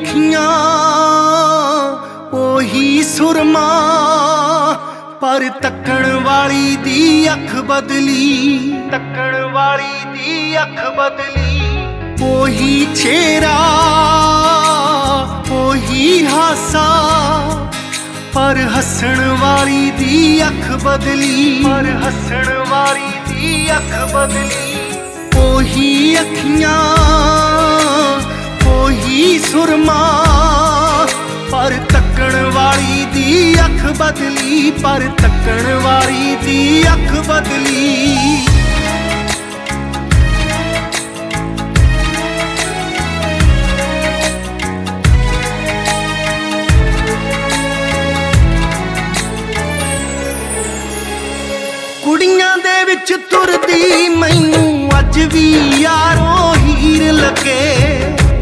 ਅੱਖੀਆਂ ਉਹੀ ਸੁਰਮਾ, ਪਰ ਤੱਕਣ ਵਾਲੀ ਦੀ ਅੱਖ ਬਦਲੀ, ਤੱਕਣ ਵਾਲੀ ਦੀ ਅੱਖ ਬਦਲੀ। ਉਹੀ ਚਿਹਰਾ ਉਹੀ ਹਾਸਾ, ਪਰ ਹੱਸਣ ਵਾਲੀ ਦੀ ਅੱਖ ਬਦਲੀ, ਪਰ ਹੱਸਣ ਵਾਲੀ ਦੀ ਅੱਖ ਬਦਲੀ। ਉਹੀ ਅੱਖੀਆਂ ਉਹੀ ਸੁਰਮਾ, ਪਰ ਤੱਕਣ ਵਾਲੀ ਦੀ ਅੱਖ ਬਦਲੀ, ਪਰ ਤੱਕਣ ਵਾਲੀ ਦੀ ਅੱਖ ਬਦਲੀ। ਕੁੜੀਆਂ ਦੇ ਵਿੱਚ ਤੁਰਦੀ ਮੈਨੂੰ ਅੱਜ ਵੀ ਯਾਰੋ ਹੀਰ ਲੱਗੇ,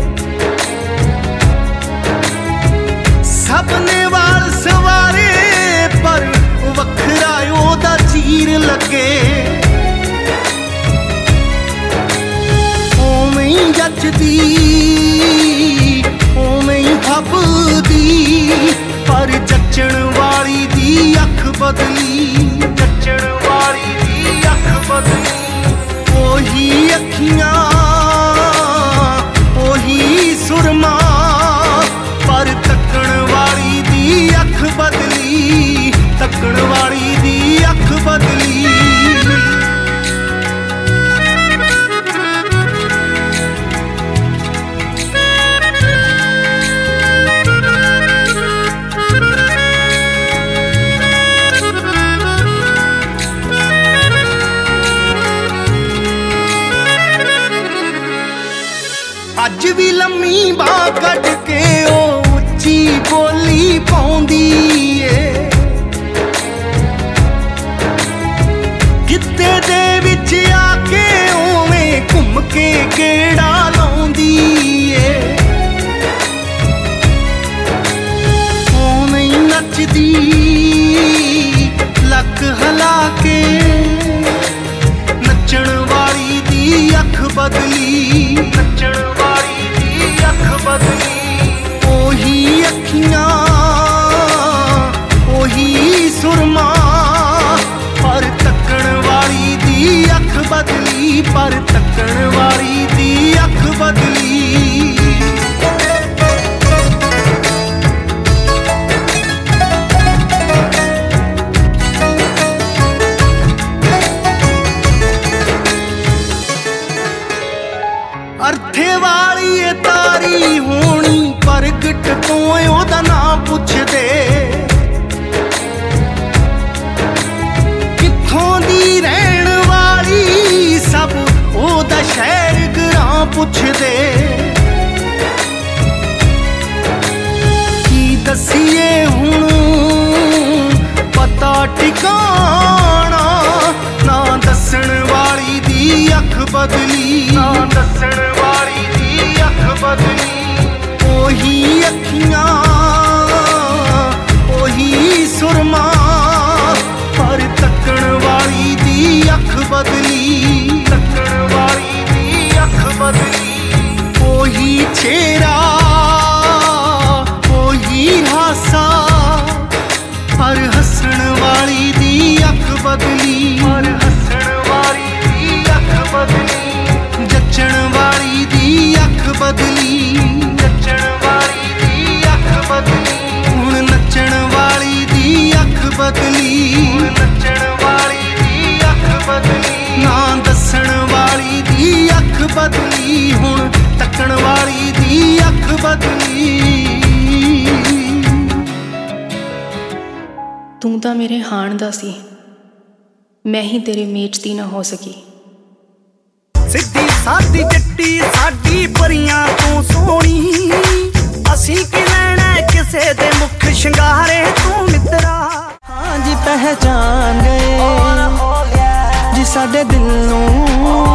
ਸਭ ਨੇ ਵਾਲ ਸਵਾਰੇ ਪਰ ਵੱਖਰਾ ਉਹਦਾ ਚੀਰ ਲੱਗੇ। ਉਵੇਂ ਹੀ ਜੱਚਦੀ ਉਵੇਂ ਹੀ ਫੱਬਦੀ, ਪਰ ਜੱਚਣ ਵਾਲੀ ਦੀ ਅੱਖ ਬਦਲੀ, ਜੱਚਣ ਵਾਲੀ ਦੀ ਅੱਖ ਬਦਲੀ। ਉਹੀ ਅੱਖੀਆਂ ਉਹੀ ਸੁਰਮਾ, ਪਰ ਤੱਕਣ ਵਾਲੀ ਦੀ ਅੱਖ ਬਦਲੀ, ਤੱਕਣ ਵਾਲੀ ਦੀ ਅੱਖ ਬਦਲੀ। ਅੱਜ ਵੀ ਲੰਮੀ ਬਾਹ ਕੱਢ ਕੇ ਉਹ ਉੱਚੀ ਬੋਲੀ ਪਾਉਂਦੀ ਏ, ਗਿੱਧੇ ਦੇ ਵਿੱਚ ਆ ਕੇ ਉਵੇਂ ਘੁੰਮ ਕੇ ਗੇੜਾ ਲਾਉਂਦੀ ਏ। ਉਵੇਂ ਹੀ ਨੱਚਦੀ ਲੱਕ ਹਿਲਾ ਕੇ, ਨੱਚਣ ਵਾਲੀ ਦੀ ਅੱਖ ਬਦਲੀ, ਨੱਚਣ ਵਾਲੀ ਦੀ ਅੱਖ ਬਦਲੀ। ਉਹੀ ਅੱਖੀਆਂ ਉਹੀ ਸੁਰਮਾ, ਪਰ ਤੱਕਣ ਵਾਲੀ ਦੀ ਅੱਖ ਬਦਲੀ, ਪਰ ਤੱਕਣ ਵਾਲੀ ਦੀ ਅੱਖ ਬਦਲੀ। ਅਰਥੇ ਵਾਲੀ ਏ ਤਾਰੀ ਹੋਣੀ ਪ੍ਰਗਟ ਤੋਂ ਉਹਦਾ ਨਾਂ ਪੁੱਛਦੇ, ਕਿੱਥੋਂ ਦੀ ਰਹਿਣ ਵਾਲੀ ਸਭ ਉਹਦਾ ਸ਼ਹਿਰ ਗਰਾਂ ਪੁੱਛਦੇ। ਕੀ ਦੱਸੀਏ ਹੁਣ ਪਤਾ ਟਿਕਾਣਾ, ਨਾ ਦੱਸਣ ਵਾਲੀ ਦੀ ਅੱਖ ਬਦਲੀ, ਨਾ ਦੱਸਣ ਵਾਲੀ ਦੀ ਅੱਖ ਬਦਲੀ। ਉਹੀ ਅੱਖੀਆਂ ਉਹੀ ਸੁਰਮਾ, ਪਰ ਤੱਕਣ ਵਾਲੀ ਦੀ ਅੱਖ ਬਦਲੀ, ਤੱਕਣ ਵਾਲੀ ਦੀ ਅੱਖ ਬਦਲੀ। ਉਹੀ ਚਿਹਰਾ ਉਹੀ ਹਾਸਾ, ਪਰ ਹੱਸਣ ਵਾਲੀ ਦੀ ਅੱਖ ਬਦਲੀ, ਪਰ ਹੱਸਣ ਵਾਲੀ ਦੀ ਅੱਖ ਬਦਲੀ। ਜੱਚਣ ਵਾਲੀ ਦੀ ਅੱਖ ਬਦਲੀ, ਜੱਚਣ ਵਾਲੀ ਦੀ ਅੱਖ ਬਦਲੀ। ਹੁਣ ਨੱਚਣ ਵਾਲੀ ਦੀ ਅੱਖ ਬਦਲੀ, ਹੁਣ ਨੱਚਣ ਵਾਲੀ ਦੀ ਅੱਖ ਬਦਲੀ। ਨਾ ਦੱਸਣ ਵਾਲੀ ਦੀ ਅੱਖ ਬਦਲੀ, ਹੁਣ ਤੱਕਣ ਵਾਲੀ ਦੀ ਅੱਖ ਬਦਲੀ। ਤੂੰ ਤਾਂ ਮੇਰੇ ਹਾਣ ਦਾ ਸੀ, ਮੈਂ ਹੀ ਤੇਰੇ ਮੇਚ ਦੀ ਨਾ ਹੋ ਸਕੀ। ਸਿੱਧੀ ਸਾਦੀ ਜੱਟੀ ਸਾਡੀ ਪਰੀਆਂ ਤੋਂ ਸੋਹਣੀ, ਅਸੀਂ ਕੀ ਲੈਣਾ ਕਿਸੇ ਦੇ ਮੁੱਖ ਸ਼ਿੰਗਾਰੇ ਤੂੰ ਮਿੱਤਰਾ। ਹਾਂ ਜੀ ਪਹਿਚਾਨ ਗਏ ਜੀ ਸਾਡੇ ਦਿਲ ਨੂੰ